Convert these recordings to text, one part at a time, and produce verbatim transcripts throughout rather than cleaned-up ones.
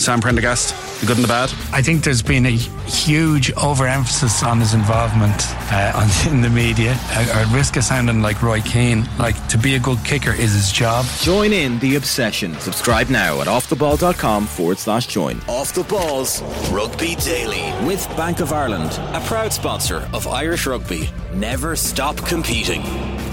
Sam Prendergast, the good and the bad? I think there's been a huge overemphasis on his involvement uh, on, in the media. I, I risk of sounding like Roy Keane. Like, to be a good kicker is his job. Join in the obsession. Subscribe now at offtheball.com forward slash join. Off the Balls Rugby Daily with Bank of Ireland, a proud sponsor of Irish Rugby. Never stop competing.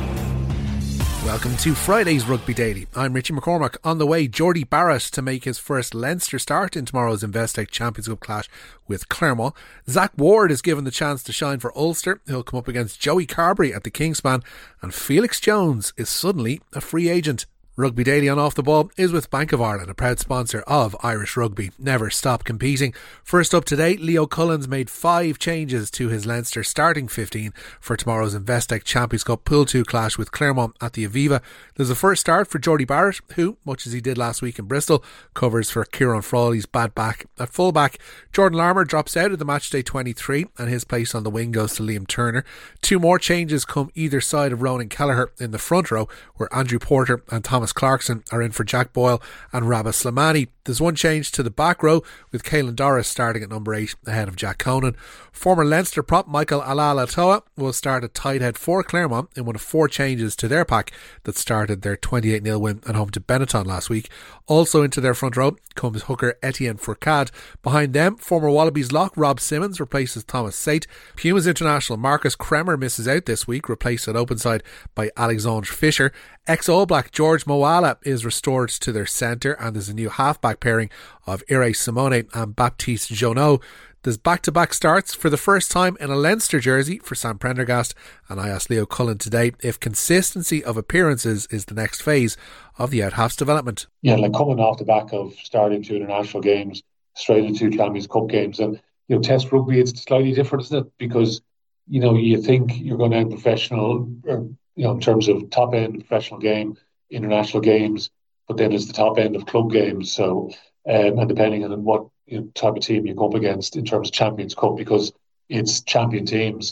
Welcome to Friday's Rugby Daily. I'm Richie McCormack. On the way, Jordy Barrett to make his first Leinster start in tomorrow's Investec Champions Cup clash with Clermont. Zach Ward is given the chance to shine for Ulster. He'll come up against Joey Carberry at the Kingspan. And Felix Jones is suddenly a free agent. Rugby Daily on Off the Ball is with Bank of Ireland, a proud sponsor of Irish Rugby. Never stop competing. First up today, Leo Cullen's made five changes to his Leinster starting fifteen for tomorrow's Investec Champions Cup Pool two clash with Clermont at the Aviva. There's a first start for Jordy Barrett, who, much as he did last week in Bristol, covers for Kieran Frawley's bad back. At fullback, Jordan Larmour drops out of the matchday twenty-three and his place on the wing goes to Liam Turner. Two more changes come either side of Ronan Kelleher in the front row, where Andrew Porter and Thomas Clarkson are in for Jack Boyle and Rabah Slimani. There's one change to the back row, with Caelan Doris starting at number eight ahead of Jack Conan. Former Leinster prop Michael Alala-Toa will start at tight head for Clermont in one of four changes to their pack that started their twenty-eight nil win at home to Benetton last week. Also into their front row comes hooker Etienne Fourcade. Behind them, former Wallabies lock Rob Simmons replaces Thomas Sate. Pumas international Marcus Kremer misses out this week, replaced at open side by Alexandre Fisher. Ex-All Black George Moala is restored to their centre, and there's a new half-back pairing of Ire Simone and Baptiste Jonot. There's back-to-back starts for the first time in a Leinster jersey for Sam Prendergast, and I asked Leo Cullen today if consistency of appearances is the next phase of the out-half's development. Yeah, like coming off the back of starting two international games, straight into Champions Cup games, and you know, Test rugby, it's slightly different, isn't it? Because you know, you think you're going to have professional, or, you know, in terms of top end professional game, international games, but then it's the top end of club games. So, um, and depending on what you know, type of team you go up against in terms of Champions Cup, because it's champion teams.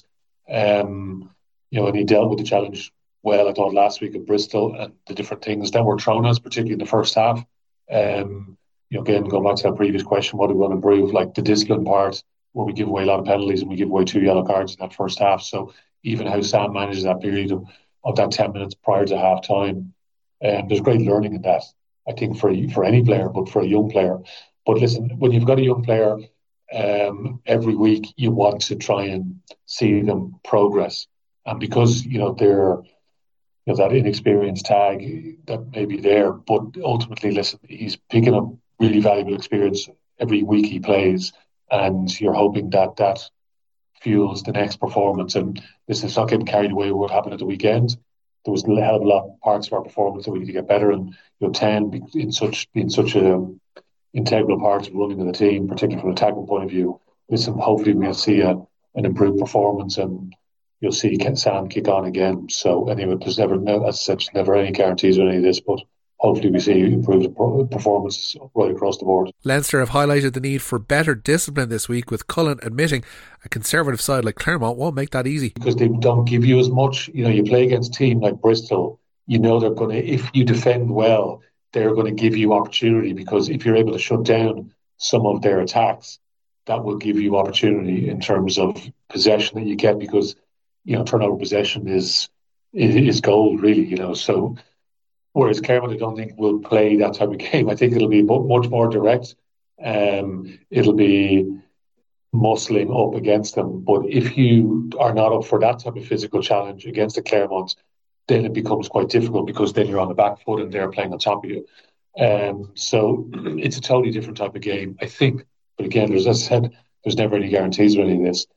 Um, you know, and he dealt with the challenge well, I thought, last week at Bristol, and the different things that were thrown at us, particularly in the first half. Um, you know, again, going back to that previous question, what do we want to improve? Like the discipline part, where we give away a lot of penalties and we give away two yellow cards in that first half. So even how Sam manages that period of, of that ten minutes prior to half time, um, there's great learning in that, I think, for for any player, but for a young player. But listen, when you've got a young player, um, every week you want to try and see them progress. And because, you know, they're, you know, that inexperienced tag that may be there, but ultimately, listen, he's picking up really valuable experience every week he plays, and you're hoping that that fuels the next performance. And listen, it's not getting carried away with what happened at the weekend. There was a hell of a lot of parts of our performance that we need to get better, and you know, ten in such in such a integral part of running of the team, particularly from an attacking point of view. Listen, hopefully we'll see a, an improved performance, and you'll see Sam kick on again. So anyway, there's never, no, as I said, there's never any guarantees on any of this, but hopefully we see improved performances right across the board. Leinster have highlighted the need for better discipline this week, with Cullen admitting a conservative side like Clermont won't make that easy. Because they don't give you as much. You know, you play against a team like Bristol, you know they're going to, if you defend well, they're going to give you opportunity, because if you're able to shut down some of their attacks, that will give you opportunity in terms of possession that you get, because, you know, turnover possession is is gold, really, you know. So whereas Clermont, I don't think will play that type of game. I think it'll be much more direct. Um, it'll be muscling up against them. But if you are not up for that type of physical challenge against the Clermont, then it becomes quite difficult, because then you're on the back foot and they're playing on top of you. Um, so it's a totally different type of game, I think. But again, there's, as I said, there's never any guarantees or any of this.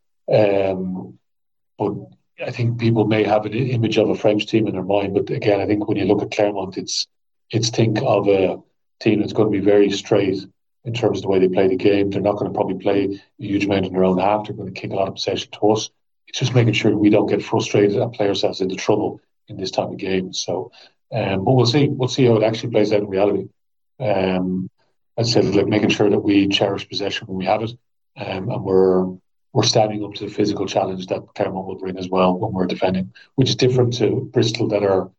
Um, but I think people may have an image of a French team in their mind. But again, I think when you look at Clermont, it's it's think of a team that's going to be very straight in terms of the way they play the game. They're not going to probably play a huge amount in their own half. They're going to kick a lot of possession to us. It's just making sure we don't get frustrated and play ourselves into trouble in this type of game. So, um, but we'll see. We'll see how it actually plays out in reality. Um, as I said, like making sure that we cherish possession when we have it, um, and we're we're standing up to the physical challenge that Clermont will bring as well when we're defending, which is different to Bristol, that are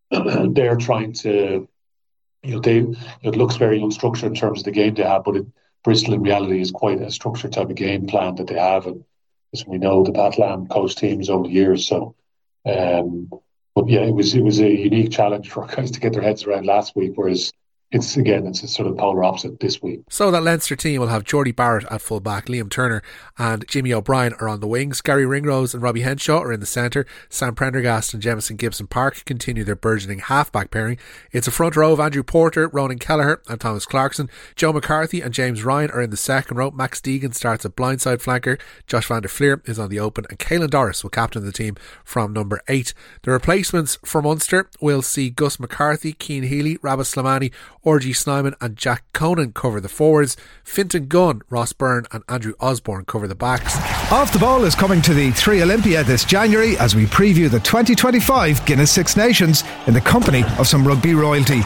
they're trying to, you know, they it looks very unstructured in terms of the game they have, but it, Bristol in reality is quite a structured type of game plan that they have, and as we know, the Pat Lam coached teams over the years. So, um, but yeah, it was it was a unique challenge for guys to get their heads around last week, whereas it's again, it's a sort of polar opposite this week. So that Leinster team will have Geordie Barrett at full back, Liam Turner and Jimmy O'Brien are on the wings, Gary Ringrose and Robbie Henshaw are in the centre, Sam Prendergast and Jemison Gibson Park continue their burgeoning half-back pairing. It's a front row of Andrew Porter, Ronan Kelleher and Thomas Clarkson. Joe McCarthy and James Ryan are in the second row. Max Deegan starts at blindside flanker, Josh van der Fleer is on the open, and Caelan Doris will captain the team from number eight. The replacements for Munster will see Gus McCarthy, Cian Healy, Rabah Slimani, R G Snyman and Jack Conan cover the forwards. Fintan Gunn, Ross Byrne and Andrew Osborne cover the backs. Off the Ball is coming to the three Olympia this January as we preview the twenty twenty-five Guinness Six Nations in the company of some rugby royalty.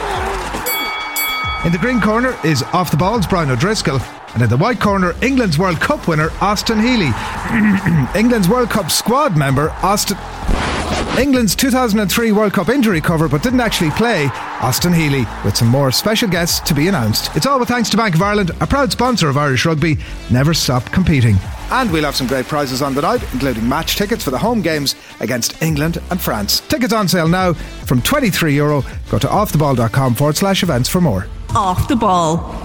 In the green corner is Off the Ball's Brian O'Driscoll, and in the white corner, England's World Cup winner Austin Healy. England's World Cup squad member Austin... England's two thousand three World Cup injury cover but didn't actually play, Austin Healy, with some more special guests to be announced. It's all with thanks to Bank of Ireland, a proud sponsor of Irish Rugby. Never stop competing. And we'll have some great prizes on the night, including match tickets for the home games against England and France. Tickets on sale now from twenty-three euro. Go to offtheball.com forward slash events for more. Off the Ball.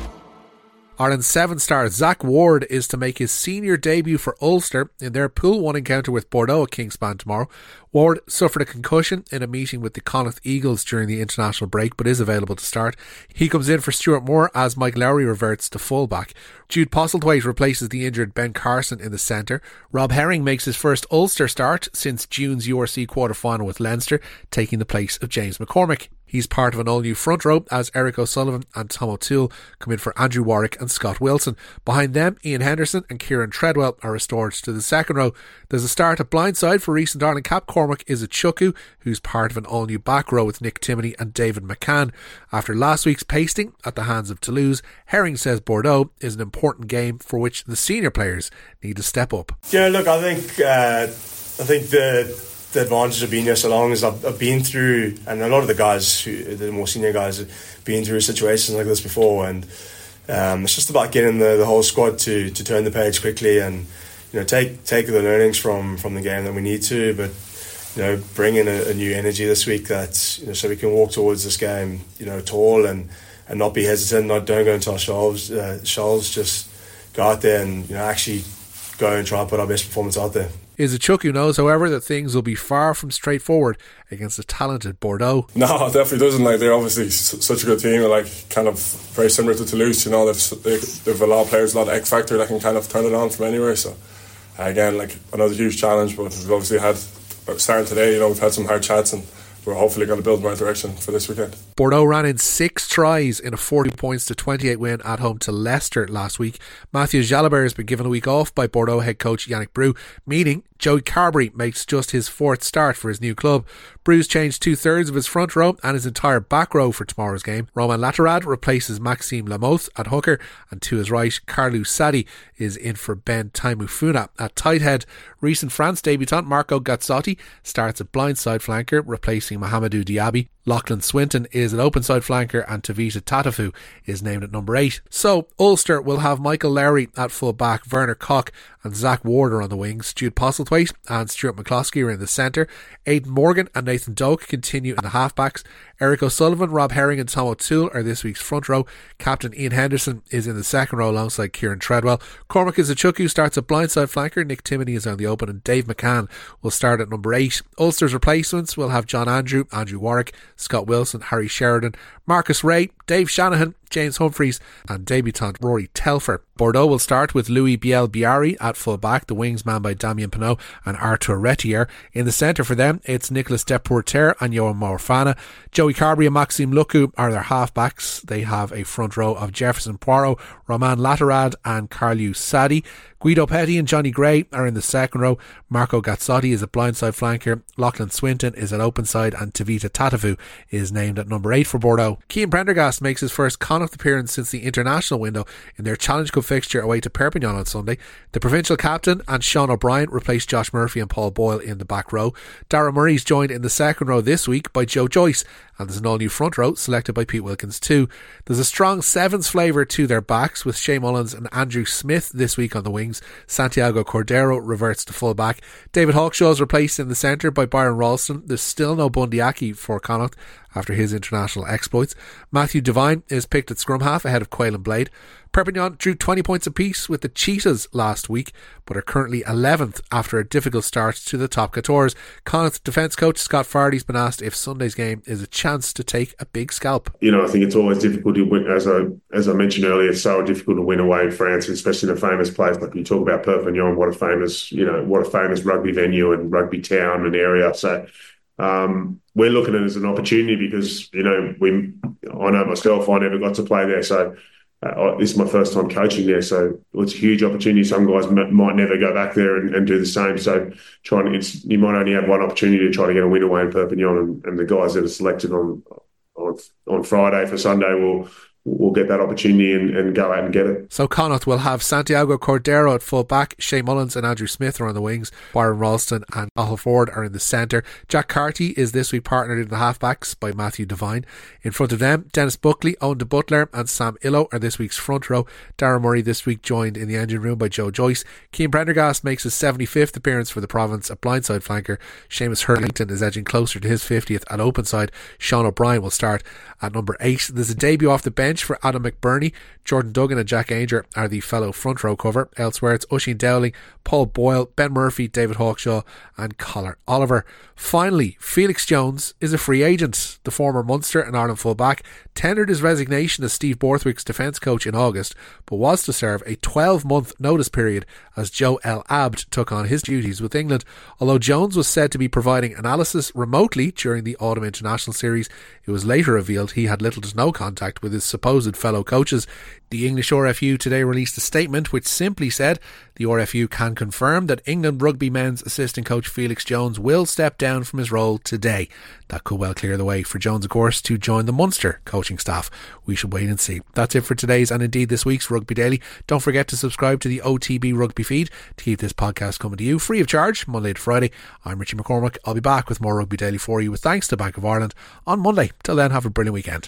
Ireland's seven star Zach Ward is to make his senior debut for Ulster in their Pool one encounter with Bordeaux at Kingspan tomorrow. Ward suffered a concussion in a meeting with the Connacht Eagles during the international break but is available to start. He comes in for Stuart Moore as Mike Lowry reverts to fullback. Jude Postlethwaite replaces the injured Ben Carson in the centre. Rob Herring makes his first Ulster start since June's U R C quarter-final with Leinster, taking the place of James McCormick. He's part of an all-new front row as Eric O'Sullivan and Tom O'Toole come in for Andrew Warwick and Scott Wilson. Behind them, Ian Henderson and Kieran Treadwell are restored to the second row. There's a start at blindside for recent Ireland cap Cormac Izuchukwu, who's part of an all-new back row with Nick Timoney and David McCann. After last week's pasting at the hands of Toulouse, Herring says Bordeaux is an important game for which the senior players need to step up. Yeah, look, I think uh, I think the the advantage of being here so long is I've, I've been through, and a lot of the guys, who, the more senior guys, have been through situations like this before, and um, it's just about getting the, the whole squad to, to turn the page quickly and, you know, take take the learnings from, from the game that we need to, but, you know, bring in a, a new energy this week that, you know, so we can walk towards this game, you know, tall and, and not be hesitant, not don't go into our shelves, uh, shelves, just go out there and, you know, actually go and try and put our best performance out there. Izuchukwu knows, however, that things will be far from straightforward against a talented Bordeaux. No, it definitely doesn't. Like, they're obviously such a good team, and like kind of very similar to Toulouse. You know, they've they've, they've a lot of players, a lot of X factor that can kind of turn it on from anywhere. So uh, again, like another huge challenge, but we've obviously had starting today. You know, we've had some hard chats, and we're hopefully going to build in the right direction for this weekend. Bordeaux ran in six tries in a forty points to twenty-eight win at home to Leicester last week. Matthew Jalabert has been given a week off by Bordeaux head coach Yannick Brew, meaning Joey Carberry makes just his fourth start for his new club. Brew's changed two-thirds of his front row and his entire back row for tomorrow's game. Roman Laterad replaces Maxime Lamoth at hooker, and to his right, Carlu Sadi is in for Ben Taimufuna at tight head. Recent France debutant Marco Gazzotti starts at blindside flanker, replacing Mohamedou Diaby. Lachlan Swinton is an open side flanker and Tavita Tatafu is named at number eight. So Ulster will have Michael Lowry at full back, Werner Koch and Zach Ward are on the wings, Jude Postlethwaite and Stuart McCloskey are in the centre, Aidan Morgan and Nathan Doak continue in the halfbacks, Eric O'Sullivan, Rob Herring and Tom O'Toole are this week's front row. Captain Ian Henderson is in the second row alongside Kieran Treadwell. Cormac Izuchukwu starts at blindside flanker, Nick Timoney is on the open and Dave McCann will start at number eight. Ulster's replacements will have John Andrew, Andrew Warwick, Scott Wilson, Harry Sheridan, Marcus Ray, Dave Shanahan, James Humphreys and debutant Rory Telfer. Bordeaux will start with Louis Biel-Biari at full back, the wings manned by Damien Pinot and Arthur Retier. In the centre for them, it's Nicolas Deporter and Johan Morfana. Joey Carberry and Maxime Luku are their half-backs. They have a front row of Jefferson Poirot, Roman Laterad and Carlu Sadi. Guido Petty and Johnny Gray are in the second row. Marco Gazzotti is a blindside flanker. Lachlan Swinton is at open side and Tavita Tatafu is named at number eight for Bordeaux. Cian Prendergast makes his first Connacht appearance since the international window in their Challenge Cup fixture away to Perpignan on Sunday. The provincial captain and Sean O'Brien replaced Josh Murphy and Paul Boyle in the back row. Darragh Murray's joined in the second row this week by Joe Joyce and there's an all-new front row selected by Pete Wilkins too. There's a strong sevens flavour to their backs with Shea Mullins and Andrew Smith this week on the wings. Santiago Cordero reverts to full back. David Hawkshaw is replaced in the centre by Byron Ralston. There's still no Bundy Aki for Connacht after his international exploits. Matthew Devine is picked at scrum half ahead of Quaylen Blade. Perpignan drew twenty points apiece with the Cheetahs last week, but are currently eleventh after a difficult start to the top quatorze. Connacht defence coach Scott Fardy's been asked if Sunday's game is a chance to take a big scalp. You know, I think it's always difficult to win, as I as I mentioned earlier, it's so difficult to win away in France, especially in a famous place. Like you talk about Perpignan, what a famous, you know, what a famous rugby venue and rugby town and area. So um, we're looking at it as an opportunity because, you know, we, I know myself, I never got to play there. So Uh, this is my first time coaching there, so it's a huge opportunity. Some guys m- might never go back there and, and do the same. So, trying to, it's, you might only have one opportunity to try to get a win away in Perpignan, and, and the guys that are selected on on, on Friday for Sunday will will get that opportunity and, and go out and get it. So Connacht will have Santiago Cordero at full back, Shea Mullins and Andrew Smith are on the wings, Byron Ralston and Cathal Ford are in the centre. Jack Carty is this week partnered in the halfbacks by Matthew Devine. In front of them, Dennis Buckley, Owen de Butler and Sam Illo are this week's front row. Darren Murray this week joined in the engine room by Joe Joyce. Cian Prendergast makes his seventy-fifth appearance for the province at blindside flanker. Seamus Hurlington is edging closer to his fiftieth at open side. Sean O'Brien will start at number eight. There's a debut off the bench for Adam McBurney. Jordan Duggan and Jack Ainger are the fellow front row cover. Elsewhere it's Oisin Dowling, Paul Boyle, Ben Murphy, David Hawkshaw and Collar Oliver. Finally, Felix Jones is a free agent. The former Munster and Ireland fullback tendered his resignation as Steve Borthwick's defence coach in August, but was to serve a twelve month notice period as Joe El Abd took on his duties with England. Although Jones was said to be providing analysis remotely during the Autumn International Series, it was later revealed he had little to no contact with his supposed fellow coaches. The English R F U today released a statement which simply said the R F U can confirm that England rugby men's assistant coach Felix Jones will step down from his role today. That could well clear the way for Jones, of course, to join the Munster coaching staff. We should wait and see. That's it for today's and indeed this week's Rugby Daily. Don't forget to subscribe to the O T B Rugby feed to keep this podcast coming to you free of charge Monday to Friday. I'm Richie McCormack. I'll be back with more Rugby Daily for you with thanks to Bank of Ireland on Monday. Till then, have a brilliant weekend.